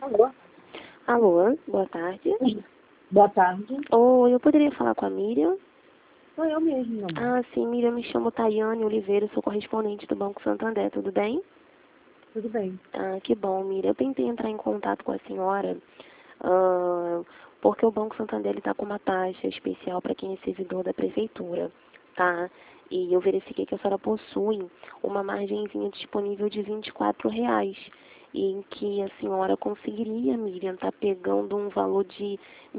Alô? Alô, boa tarde. Boa tarde. Oi, eu poderia falar com a Miriam? Sou eu mesmo, meu amor. Ah, sim, Miriam, me chamo Tayane Oliveira, sou correspondente do Banco Santander, tudo bem? Tudo bem. Ah, que bom, Miriam. Eu tentei entrar em contato com a senhora, ah, porque o Banco Santander está com uma taxa especial para quem é servidor da prefeitura, tá? E eu verifiquei que a senhora possui uma margenzinha disponível de R$ 24, em que a senhora conseguiria, Miriam, estar pegando um valor de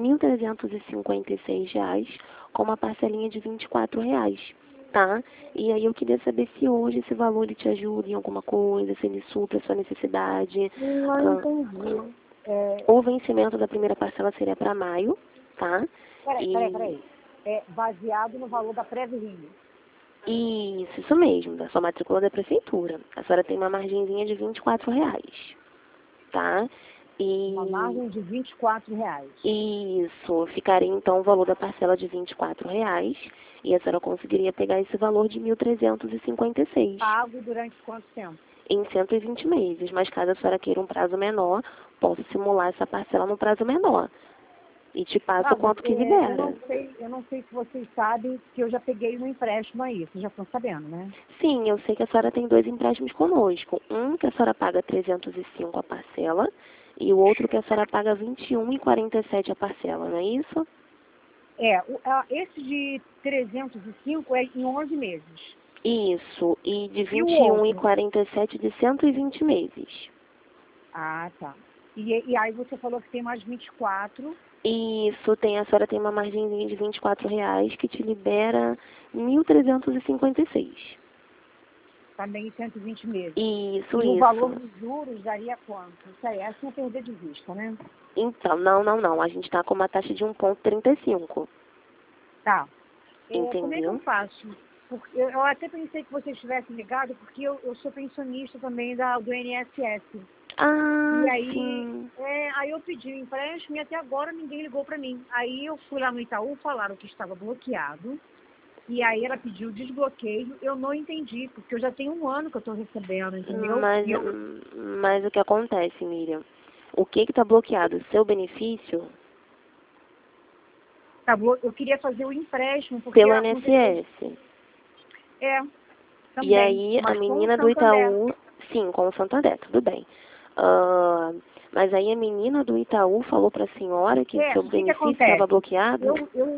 R$ 1.356 com uma parcelinha de R$ 24, tá? E aí eu queria saber se hoje esse valor ele te ajuda em alguma coisa, se ele supre a sua necessidade. Não Ah, entendi. o vencimento da primeira parcela seria para maio, tá? Peraí. É baseado no valor da Pré-Rio. Isso mesmo, da sua matrícula da prefeitura. A senhora tem uma margenzinha de R$ 24, tá? Uma E margem de R$ 24. isso, ficaria então o valor da parcela de R$ 24 e a senhora conseguiria pegar esse valor de 1.356 Pago durante quanto tempo? em 120 meses, mas caso a senhora queira um prazo menor, posso simular essa parcela no prazo menor e te passo o quanto que libera. Eu não sei se vocês sabem que eu já peguei um empréstimo aí. Vocês já estão sabendo, né? Sim, eu sei que a senhora tem dois empréstimos conosco. Um que a senhora paga 305 a parcela e o outro que a senhora paga 21,47 a parcela, não é isso? Esse de 305 é em 11 meses. Isso, e de E o outro? 21,47 de 120 meses. Ah, tá. E aí você falou que tem mais 24. Isso, a senhora tem uma margenzinha de R$ 24 que te libera 1.356. Também em 120 meses. Isso, E o valor isso. dos juros daria quanto? Isso aí é sem perder de vista, né? Então, não. A gente está com uma taxa de 1,35. Tá. Como é que eu Entendeu? faço? Porque eu até pensei que vocês tivessem ligado, porque eu sou pensionista também do INSS. Ah, E aí, sim. aí eu pedi um empréstimo e até agora ninguém ligou para mim. Aí eu fui lá no Itaú, falaram que estava bloqueado. E aí ela pediu desbloqueio. Eu não entendi, porque eu já tenho um ano que eu estou recebendo, entendeu? Mas, E eu, mas o que acontece, Miriam? O que está bloqueado? Seu benefício eu queria fazer o empréstimo, porque pelo aconteceu. INSS. É, E também, aí a mas com o menina do Santander. Itaú, sim, com o Santander, tudo bem. Ah, mas aí a menina do Itaú falou para a senhora que seu O que que benefício estava acontece? bloqueado?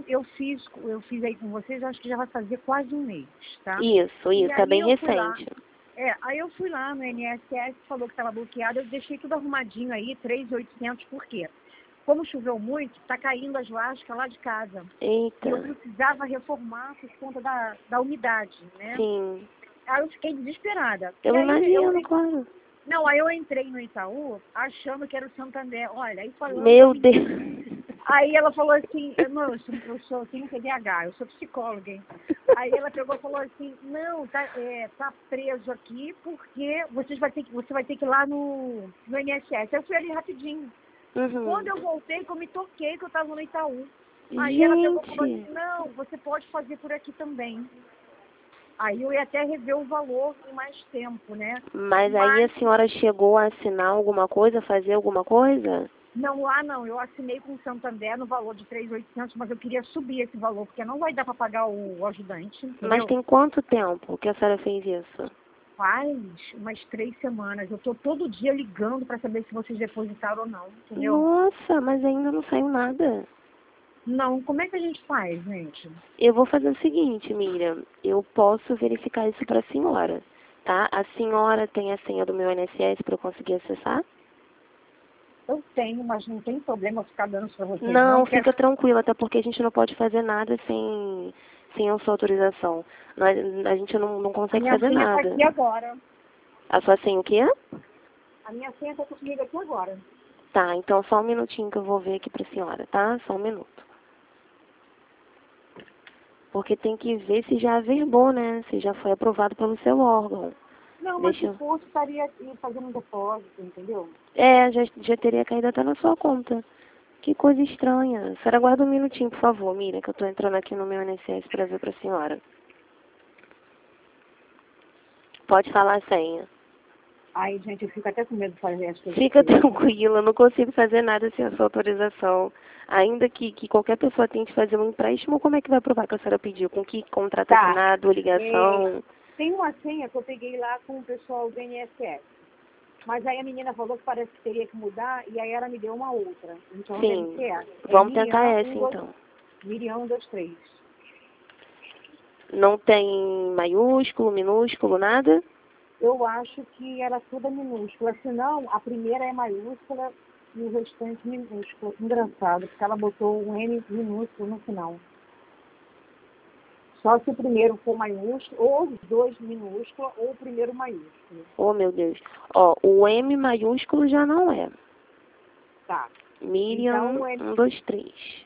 Eu fiz aí com vocês, acho que já vai fazer quase um mês, tá? Isso, E tá aí bem eu fui lá, recente. aí eu fui lá no INSS, falou que estava bloqueado, eu deixei tudo arrumadinho aí, 3.800, por quê? Como choveu muito, tá caindo as lascas lá de casa. E eu Eita, precisava reformar por conta da umidade, né? sim. Aí eu fiquei desesperada. E Eu aí imagino, claro. não, aí eu entrei no Itaú achando que era o Santander. Olha, aí falando com a Meu menina. Deus. Aí ela falou assim, não, eu tenho TDAH, eu sou psicóloga, hein? Aí ela pegou e falou assim, não, tá preso aqui porque você vai ter que ir lá no INSS. Eu fui ali rapidinho. Quando Uhum. eu voltei, que eu me toquei que eu estava no Itaú. Aí ela pegou e falou Gente, assim, não, você pode fazer por aqui também. Aí eu ia até rever o valor em mais tempo, né? mas aí a Mas, senhora chegou a assinar alguma coisa, fazer alguma coisa? não, lá não, eu assinei com o Santander no valor de 3.800, mas eu queria subir esse valor, porque não vai dar para pagar o ajudante, Mas entendeu? tem quanto tempo que a senhora fez isso? Faz umas 3 semanas, eu estou todo dia ligando para saber se vocês depositaram ou não, entendeu? Nossa, mas ainda não saiu nada. Não, como é que a gente faz, gente? Eu vou fazer o seguinte, Miriam. Eu posso verificar isso para a senhora, tá? A senhora tem a senha do meu INSS para eu conseguir acessar? Eu tenho, mas não tem problema eu ficar dando isso para vocês, não, Não, porque fica tranquila, até porque a gente não pode fazer nada sem a sua autorização. A gente não a consegue minha fazer senha está nada. aqui agora. A sua senha o quê? A minha senha está comigo aqui agora. Tá, então só um minutinho que eu vou ver aqui pra senhora, tá? Só um minuto. Porque tem que ver se já averbou, né? Se já foi aprovado pelo seu órgão. Não, mas Deixa se eu... fosse, estaria fazendo um depósito, entendeu? Já teria caído até na sua conta. Que coisa estranha. A senhora aguarda um minutinho, por favor, Miriam, que eu tô entrando aqui no meu INSS pra ver pra senhora. Pode falar a senha. Ai, gente, eu fico até com medo de fazer as coisas. Fica tranquila, não consigo fazer nada sem a sua autorização. Ainda que qualquer pessoa tente fazer um empréstimo, como é que vai provar que a senhora pediu? Com que contrato Tá. assinado, ligação? Tem uma senha que eu peguei lá com o pessoal do INSS. Mas aí a menina falou que parece que teria que mudar e aí ela me deu uma outra. Então Sim, deve ser. vamos tentar essa então. Miriam 123. Não tem maiúsculo, minúsculo, nada? Eu acho que era toda minúscula. Senão, a primeira é maiúscula e o restante minúsculo. Engraçado, porque ela botou um M minúsculo no final. Só se o primeiro for maiúsculo, ou os dois minúsculos, ou o primeiro maiúsculo. Oh, meu Deus. Ó, o M maiúsculo já não é. Tá. Miriam, Então, 1, 2, 3.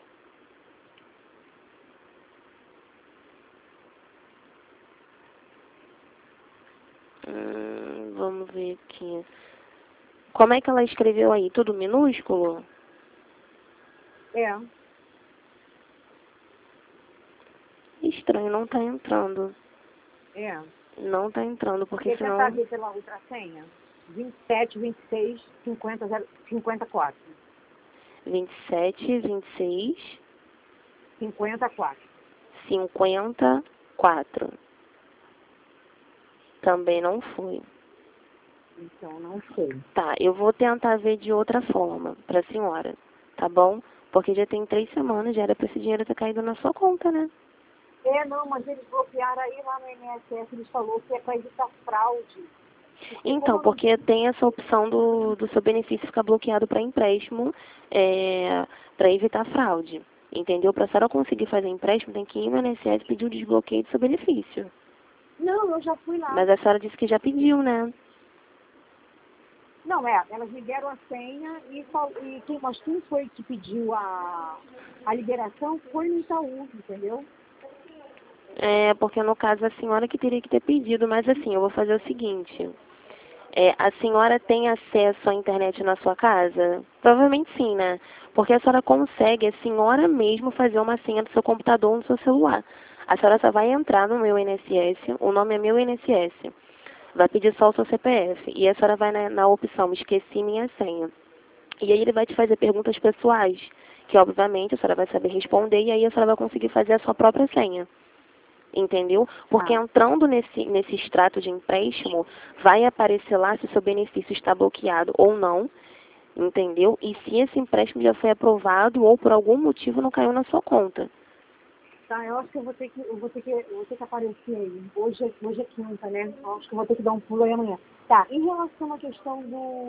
Vamos ver aqui. Como é que ela escreveu aí? Tudo minúsculo? é. Estranho, não tá entrando. É. Não tá entrando, porque Você senão... tentar ver pela outra senha? 27, 26, 50, 54. 27, 26, 54. 54. Também não foi. Então, não sei. Tá, eu vou tentar ver de outra forma pra senhora, tá bom? Porque já tem 3 semanas, já era pra esse dinheiro ter caído na sua conta, né? Não, mas eles bloquearam aí lá no INSS, eles falaram que é para evitar fraude. Então, porque tem essa opção do seu benefício ficar bloqueado para empréstimo, para evitar fraude. Entendeu? Para a senhora conseguir fazer empréstimo, tem que ir no INSS pedir o desbloqueio do seu benefício. Não, eu já fui lá. Mas a senhora disse que já pediu, né? Não, elas me deram a senha mas quem foi que pediu a liberação foi no Itaú, entendeu? Porque no caso a senhora que teria que ter pedido, mas assim, eu vou fazer o seguinte. A senhora tem acesso à internet na sua casa? Provavelmente sim, né? Porque a senhora consegue, a senhora mesmo, fazer uma senha do seu computador ou no seu celular. A senhora só vai entrar no Meu INSS, o nome é Meu INSS. Vai pedir só o seu CPF. E a senhora vai na opção Esqueci minha senha. E aí ele vai te fazer perguntas pessoais, que obviamente a senhora vai saber responder, e aí a senhora vai conseguir fazer a sua própria senha. Entendeu? Porque entrando nesse extrato de empréstimo, vai aparecer lá se o seu benefício está bloqueado ou não, entendeu? E se esse empréstimo já foi aprovado ou por algum motivo não caiu na sua conta. Tá, eu acho que eu vou ter que aparecer aí. Hoje é quinta, né? Eu acho que eu vou ter que dar um pulo aí amanhã. Tá, em relação à questão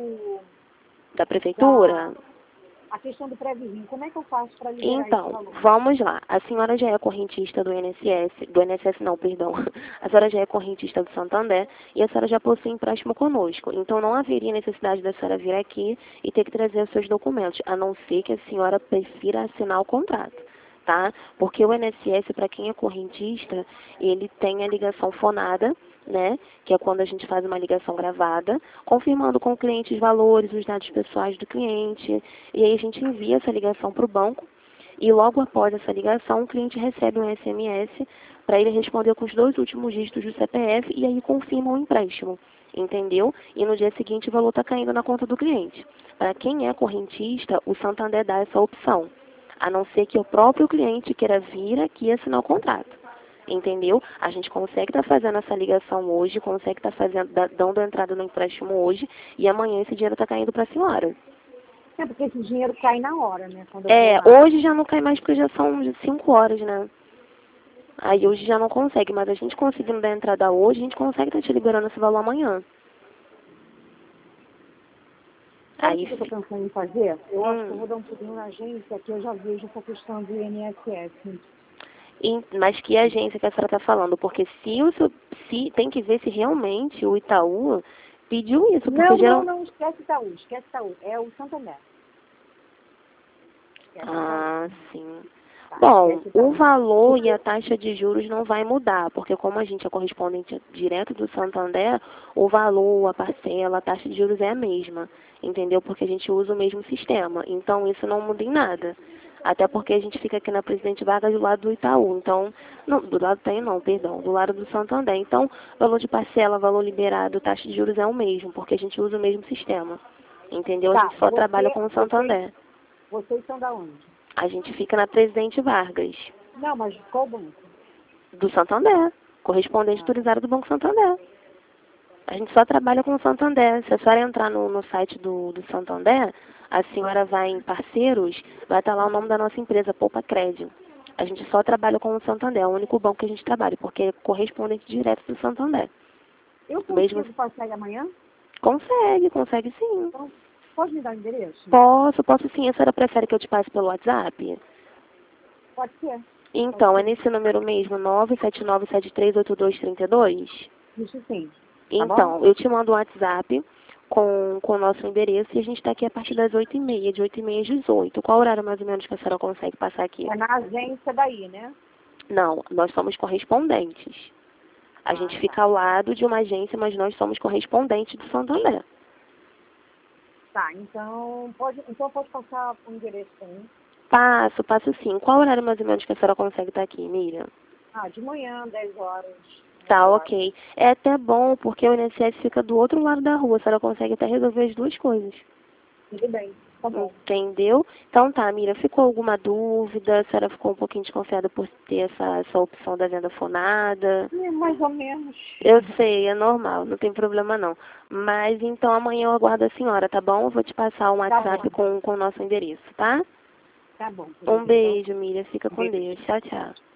Da prefeitura? A questão do pré-vizinho, como é que eu faço para liberar esse Então, valor? vamos lá. A senhora já é correntista do INSS não, perdão. A senhora já é correntista do Santander e a senhora já possui empréstimo conosco. Então, não haveria necessidade da senhora vir aqui e ter que trazer os seus documentos, a não ser que a senhora prefira assinar o contrato, tá? Porque o INSS, para quem é correntista, ele tem a ligação fonada, né, que é quando a gente faz uma ligação gravada, confirmando com o cliente os valores, os dados pessoais do cliente, e aí a gente envia essa ligação para o banco, e logo após essa ligação, o cliente recebe um SMS para ele responder com os 2 últimos dígitos do CPF, e aí confirma o empréstimo, entendeu? E no dia seguinte o valor está caindo na conta do cliente. Para quem é correntista, o Santander dá essa opção, a não ser que o próprio cliente queira vir aqui assinar o contrato. Entendeu? A gente consegue estar fazendo essa ligação hoje, consegue estar dando entrada no empréstimo hoje, e amanhã esse dinheiro está caindo para a senhora. Porque esse dinheiro cai na hora, né? Quando Hoje já não cai mais porque já são 5 horas, né? Aí hoje já não consegue, mas a gente conseguindo dar entrada hoje, a gente consegue estar te liberando esse valor amanhã. Sabe o que eu estou pensando em fazer? Eu acho que eu vou dar um pulinho na agência, que eu já vejo essa questão do INSS. Mas que agência que a senhora está falando? Porque se tem que ver se realmente o Itaú pediu isso. Porque não, esquece Itaú. É o Santander. Sim. Bom, o valor e a taxa de juros não vai mudar, porque como a gente é correspondente direto do Santander, o valor, a parcela, a taxa de juros é a mesma, entendeu? Porque a gente usa o mesmo sistema. Então, isso não muda em nada. Até porque a gente fica aqui na Presidente Vargas do lado do Itaú. Então, não, do lado do Itaú não, perdão, do lado do Santander. Então, valor de parcela, valor liberado, taxa de juros é o mesmo, porque a gente usa o mesmo sistema. Entendeu? A Tá, gente só trabalha com o Santander. Vocês são da onde? A gente fica na Presidente Vargas, Não, mas qual banco? do Santander, correspondente autorizado do Banco Santander. A gente só trabalha com o Santander. Se a senhora entrar no site do Santander, a senhora vai em parceiros, vai estar lá o nome da nossa empresa, Poupa Crédito. A gente só trabalha com o Santander, é o único banco que a gente trabalha, porque é correspondente direto do Santander. Eu Mesmo... consigo passar aí amanhã? Consegue sim. Então, pode me dar o endereço? Posso sim. A senhora prefere que eu te passe pelo WhatsApp? Pode ser. Então, é nesse número mesmo, 979738232? Isso sim. Então, eu te mando um WhatsApp com o nosso endereço e a gente está aqui a partir das 8h30, de 8h30 às 18h. Qual horário mais ou menos que a senhora consegue passar aqui? É na agência daí, né? Não, nós somos correspondentes. A gente fica ao lado de uma agência, mas nós somos correspondentes do Santander. Tá, então pode passar o endereço para mim? Passo sim. Qual horário mais ou menos que a senhora consegue estar aqui, Miriam? De manhã, 10 horas. Tá, ok. É até bom, porque o INSS fica do outro lado da rua. A senhora consegue até resolver as duas coisas. Tudo bem, tá bom. Entendeu? Então tá, Mira, ficou alguma dúvida? A senhora ficou um pouquinho desconfiada por ter essa opção da venda fonada? Mais ou menos. Eu sei, é normal, não tem problema não. Mas então amanhã eu aguardo a senhora, tá bom? Eu vou te passar um WhatsApp com o nosso endereço, tá? Tá bom. Um beijo, Miriam. Fica com Deus. Tchau, tchau.